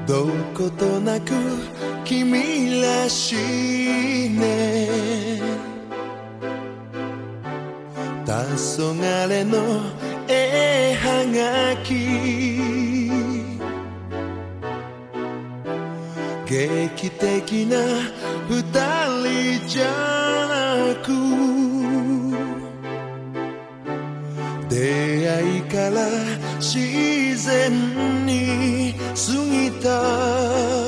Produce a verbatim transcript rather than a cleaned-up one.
どことなく君らしいね。黄昏の絵はがき、劇的な二人じゃなく、出会いから自然に過ぎた